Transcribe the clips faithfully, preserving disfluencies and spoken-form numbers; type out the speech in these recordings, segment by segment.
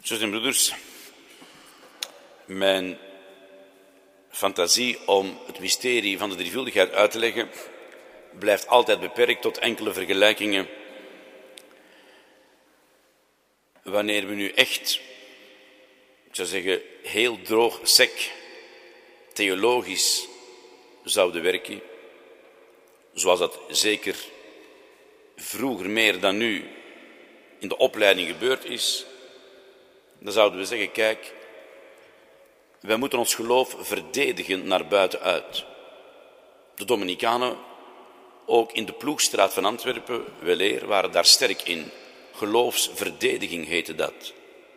Zusters en broeders, mijn fantasie om het mysterie van de drievuldigheid uit te leggen blijft altijd beperkt tot enkele vergelijkingen. Wanneer we nu echt, ik zou zeggen, heel droog, sec, theologisch zouden werken, zoals dat zeker vroeger meer dan nu in de opleiding gebeurd is, dan zouden we zeggen, kijk, wij moeten ons geloof verdedigen naar buiten uit. De Dominicanen, ook in de Ploegstraat van Antwerpen, weleer, waren daar sterk in. Geloofsverdediging heette dat.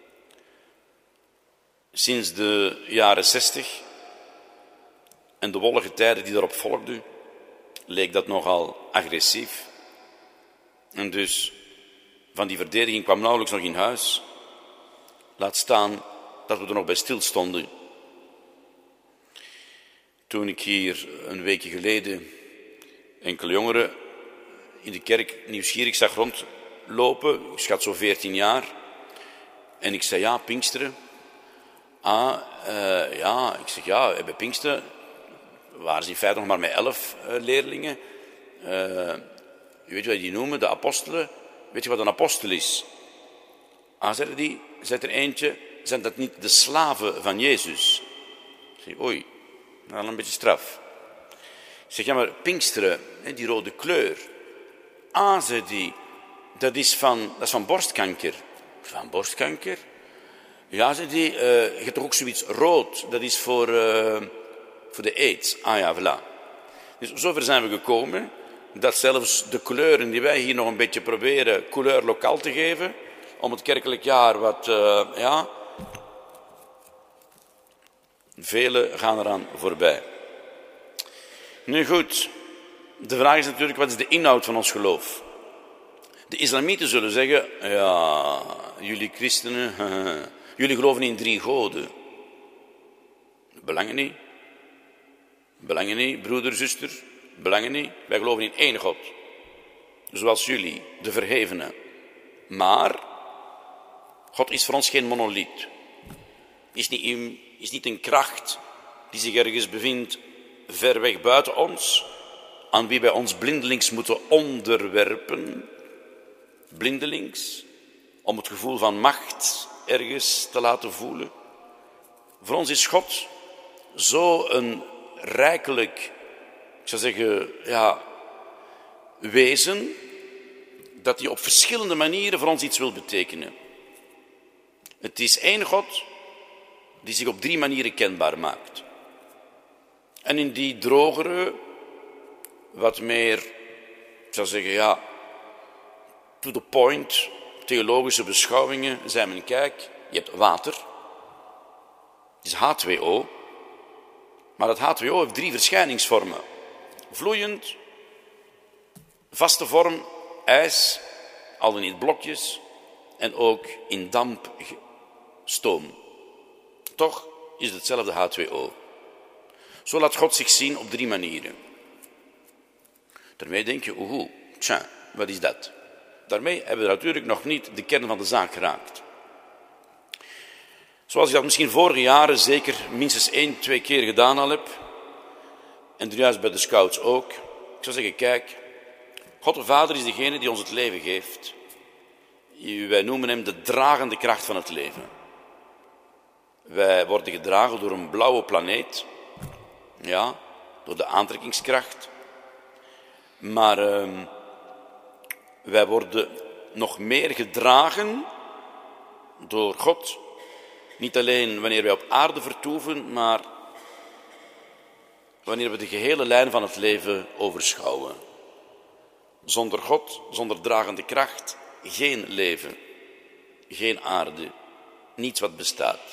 Sinds de jaren zestig en de wollige tijden die daarop volgden, leek dat nogal agressief. En dus van die verdediging kwam nauwelijks nog in huis. Laat staan dat we er nog bij stilstonden. Toen ik hier een weekje geleden enkele jongeren in de kerk nieuwsgierig zag rondlopen, ik schat zo veertien jaar, en ik zei ja, Pinksteren. Ah, uh, ja, ik zeg ja, bij Pinksteren waren ze in feite nog maar met elf uh, leerlingen. Uh, weet je wat die noemen, de apostelen? Weet je wat een apostel is? Ah, zei die, zei er eentje, zijn dat niet de slaven van Jezus? Ik zeg, oei, nou een beetje straf. Ik zeg, ja maar Pinksteren, die rode kleur. Ah, zei die, dat is van, dat is van borstkanker. Van borstkanker? Ja, zei die, uh, je hebt toch ook zoiets rood, dat is voor, uh, voor de aids. Ah ja, voilà. Dus zover zijn we gekomen, dat zelfs de kleuren die wij hier nog een beetje proberen couleur lokaal te geven, om het kerkelijk jaar wat, uh, ja, velen gaan eraan voorbij. Nu goed, de vraag is natuurlijk, wat is de inhoud van ons geloof? De islamieten zullen zeggen, ja, jullie christenen, jullie geloven in drie goden. Belangen niet. Belangen niet, broeder, zuster. Belangen niet. Wij geloven in één God. Zoals jullie, de verhevenen. Maar God is voor ons geen monoliet. Is niet, in, is niet een kracht die zich ergens bevindt ver weg buiten ons, aan wie wij ons blindelings moeten onderwerpen. Blindelings, om het gevoel van macht ergens te laten voelen. Voor ons is God zo een rijkelijk, ik zou zeggen, ja, wezen, dat hij op verschillende manieren voor ons iets wil betekenen. Het is één God die zich op drie manieren kenbaar maakt. En in die drogere, wat meer, ik zou zeggen, ja, to the point, theologische beschouwingen zijn men, kijk, je hebt water, het is H twee O, maar dat H twee O heeft drie verschijningsvormen. Vloeiend, vaste vorm, ijs, al dan niet blokjes, en ook in damp, stoom. Toch is het hetzelfde H twee O. Zo laat God zich zien op drie manieren. Daarmee denk je, oeh, tja, wat is dat? Daarmee hebben we natuurlijk nog niet de kern van de zaak geraakt. Zoals ik dat misschien vorige jaren zeker minstens één, twee keer gedaan al heb, en juist bij de scouts ook. Ik zou zeggen, kijk, God de Vader is degene die ons het leven geeft. Wij noemen hem de dragende kracht van het leven. Wij worden gedragen door een blauwe planeet, ja, door de aantrekkingskracht. Maar uh, wij worden nog meer gedragen door God. Niet alleen wanneer wij op aarde vertoeven, maar wanneer we de gehele lijn van het leven overschouwen. Zonder God, zonder dragende kracht, geen leven, geen aarde, niets wat bestaat.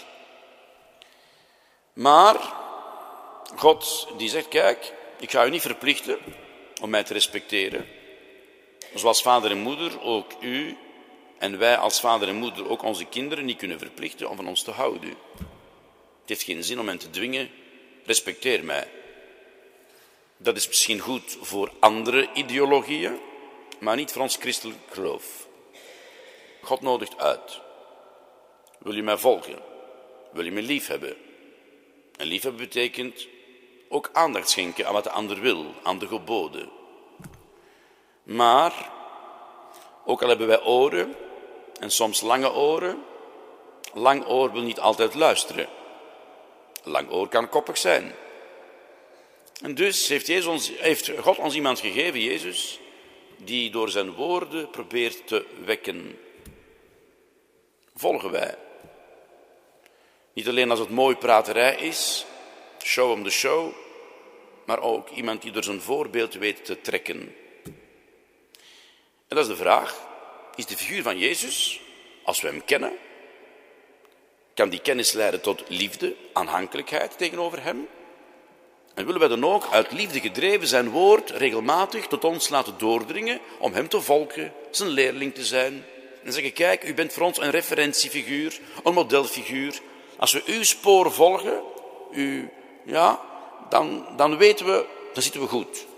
Maar God die zegt, kijk, ik ga u niet verplichten om mij te respecteren. Zoals vader en moeder ook u en wij als vader en moeder ook onze kinderen niet kunnen verplichten om van ons te houden. Het heeft geen zin om hen te dwingen, respecteer mij. Dat is misschien goed voor andere ideologieën, maar niet voor ons christelijk geloof. God nodigt uit. Wil je mij volgen? Wil je me lief hebben? En liefhebben betekent ook aandacht schenken aan wat de ander wil, aan de geboden. Maar, ook al hebben wij oren, en soms lange oren, lang oor wil niet altijd luisteren. Lang oor kan koppig zijn. En dus heeft, Jezus ons, heeft God ons iemand gegeven, Jezus, die door zijn woorden probeert te wekken. Volgen wij. Niet alleen als het mooi praterij is, show om de show, maar ook iemand die door zijn voorbeeld weet te trekken. En dat is de vraag, is de figuur van Jezus, als we hem kennen, kan die kennis leiden tot liefde, aanhankelijkheid tegenover hem? En willen wij dan ook uit liefde gedreven zijn woord regelmatig tot ons laten doordringen om hem te volgen, zijn leerling te zijn? En zeggen, kijk, u bent voor ons een referentiefiguur, een modelfiguur. Als we uw spoor volgen, u, ja, dan, dan weten we, dan zitten we goed.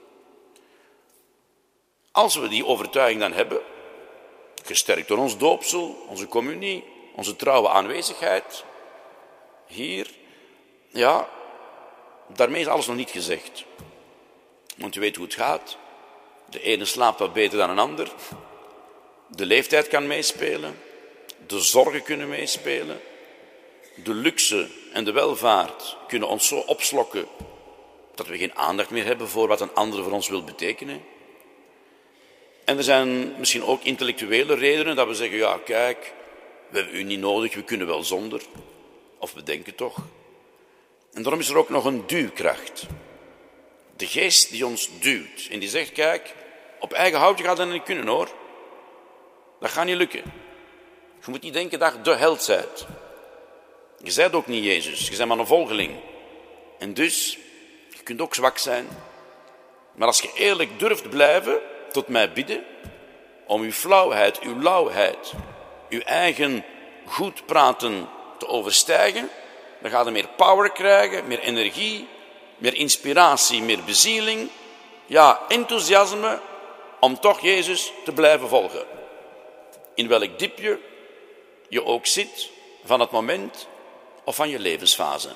Als we die overtuiging dan hebben, gesterkt door ons doopsel, onze communie, onze trouwe aanwezigheid, hier, ja, daarmee is alles nog niet gezegd. Want u weet hoe het gaat. De ene slaapt wat beter dan een ander. De leeftijd kan meespelen. De zorgen kunnen meespelen. De luxe en de welvaart kunnen ons zo opslokken dat we geen aandacht meer hebben voor wat een ander voor ons wil betekenen. En er zijn misschien ook intellectuele redenen dat we zeggen, ja kijk, we hebben u niet nodig, we kunnen wel zonder. Of we denken toch. En daarom is er ook nog een duwkracht. De geest die ons duwt en die zegt, kijk, op eigen houtje gaat dat niet kunnen hoor. Dat gaat niet lukken. Je moet niet denken dat je de held bent. Je bent ook niet Jezus, je bent maar een volgeling. En dus, je kunt ook zwak zijn. Maar als je eerlijk durft blijven tot mij bidden, om uw flauwheid, uw lauwheid, uw eigen goed praten te overstijgen, dan ga je meer power krijgen, meer energie, meer inspiratie, meer bezieling. Ja, enthousiasme om toch Jezus te blijven volgen. In welk diepje je ook zit van het moment of van je levensfase.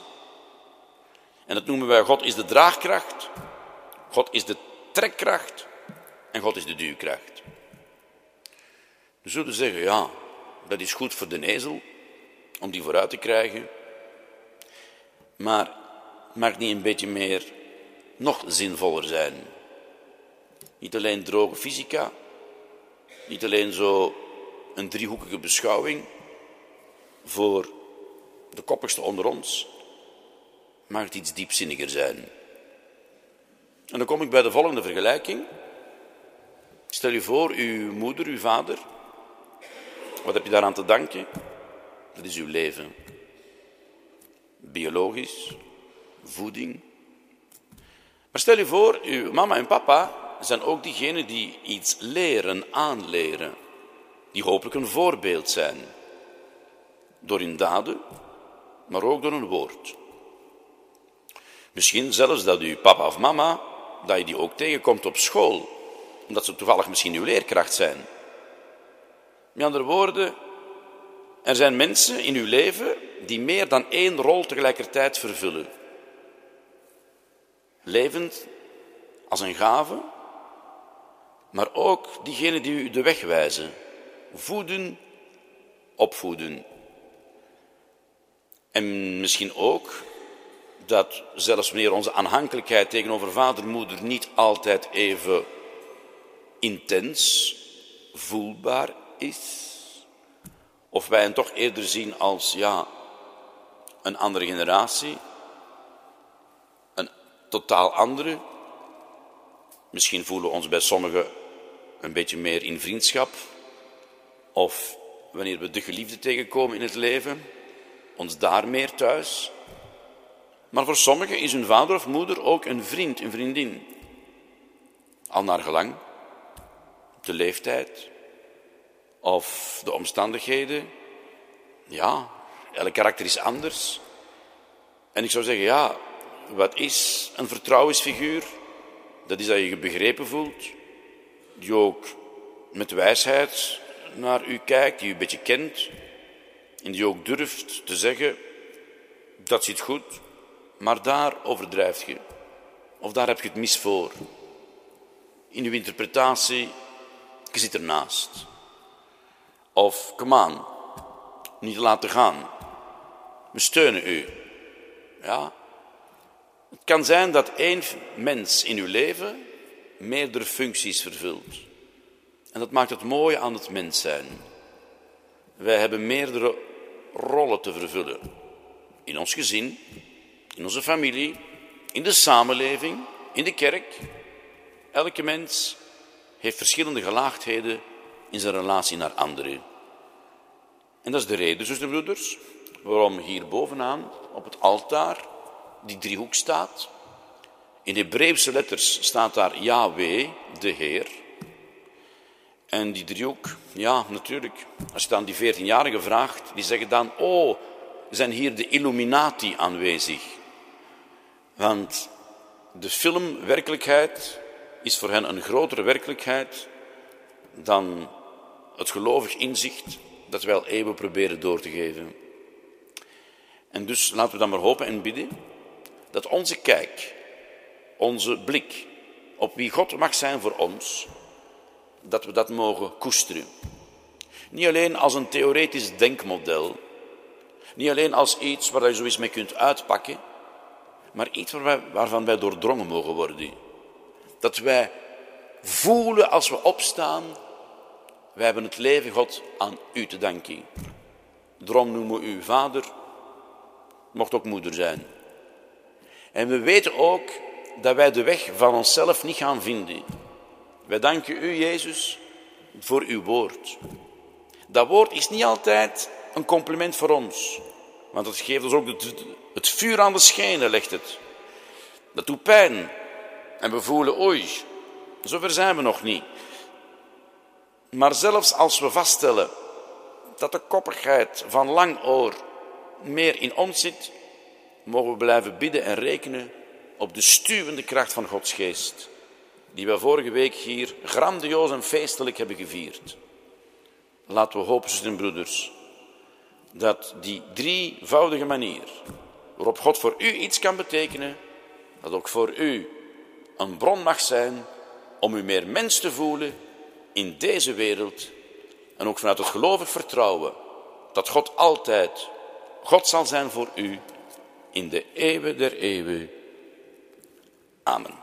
En dat noemen wij God is de draagkracht, God is de trekkracht en God is de duwkracht. We zullen zeggen, ja, dat is goed voor de ezel, om die vooruit te krijgen. Maar mag het niet een beetje meer, nog zinvoller zijn? Niet alleen droge fysica, niet alleen zo een driehoekige beschouwing voor de koppigste onder ons, mag het iets diepzinniger zijn. En dan kom ik bij de volgende vergelijking. Stel je voor, uw moeder, uw vader, wat heb je daaraan te danken? Dat is uw leven. Biologisch, voeding. Maar stel je voor, uw mama en papa zijn ook diegenen die iets leren, aanleren. Die hopelijk een voorbeeld zijn. Door hun daden, maar ook door hun woord. Misschien zelfs dat uw papa of mama, dat je die ook tegenkomt op school. Omdat ze toevallig misschien uw leerkracht zijn. Met andere woorden, er zijn mensen in uw leven die meer dan één rol tegelijkertijd vervullen. Levend als een gave, maar ook diegenen die u de weg wijzen. Voeden, opvoeden. En misschien ook dat zelfs wanneer onze aanhankelijkheid tegenover vader en moeder niet altijd even intens, voelbaar is, of wij hen toch eerder zien als, ja, een andere generatie, een totaal andere. Misschien voelen we ons bij sommigen een beetje meer in vriendschap, of wanneer we de geliefde tegenkomen in het leven, ons daar meer thuis. Maar voor sommigen is hun vader of moeder ook een vriend, een vriendin. Al naar gelang de leeftijd of de omstandigheden. Ja, elk karakter is anders. En ik zou zeggen, ja, wat is een vertrouwensfiguur? Dat is dat je je begrepen voelt, die ook met wijsheid naar u kijkt, die u een beetje kent, En die ook durft te zeggen, dat zit goed, maar daar overdrijf je. Of daar heb je het mis voor. In uw interpretatie, je zit ernaast. Of, kom aan, niet laten gaan. We steunen u. Ja. Het kan zijn dat één mens in uw leven meerdere functies vervult. En dat maakt het mooie aan het mens zijn. Wij hebben meerdere rollen te vervullen. In ons gezin, in onze familie, in de samenleving, in de kerk. Elke mens heeft verschillende gelaagdheden in zijn relatie naar anderen. En dat is de reden, zusters en broeders, waarom hier bovenaan op het altaar die driehoek staat. In Hebreeuwse letters staat daar Yahweh, de Heer. En die driehoek, ja, natuurlijk, als je dan die veertienjarigen vraagt, die zeggen dan, oh, zijn hier de Illuminati aanwezig. Want de filmwerkelijkheid is voor hen een grotere werkelijkheid dan het gelovig inzicht dat wij al eeuwen proberen door te geven. En dus laten we dan maar hopen en bidden dat onze kijk, onze blik op wie God mag zijn voor ons, dat we dat mogen koesteren. Niet alleen als een theoretisch denkmodel, niet alleen als iets waar je zoiets mee kunt uitpakken, maar iets waar wij, waarvan wij doordrongen mogen worden. Dat wij voelen als we opstaan, wij hebben het leven God aan u te danken. Daarom noemen we u vader, mocht ook moeder zijn. En we weten ook dat wij de weg van onszelf niet gaan vinden. Wij danken u, Jezus, voor uw woord. Dat woord is niet altijd een compliment voor ons. Want het geeft ons ook het, het vuur aan de schenen, legt het. Dat doet pijn. En we voelen, oei, zover zijn we nog niet. Maar zelfs als we vaststellen dat de koppigheid van lang oor meer in ons zit, mogen we blijven bidden en rekenen op de stuwende kracht van Gods geest, die we vorige week hier grandioos en feestelijk hebben gevierd. Laten we hopen, zusters en broeders, dat die drievoudige manier waarop God voor u iets kan betekenen, dat ook voor u een bron mag zijn om u meer mens te voelen in deze wereld en ook vanuit het gelovig vertrouwen dat God altijd God zal zijn voor u in de eeuwen der eeuwen. Amen.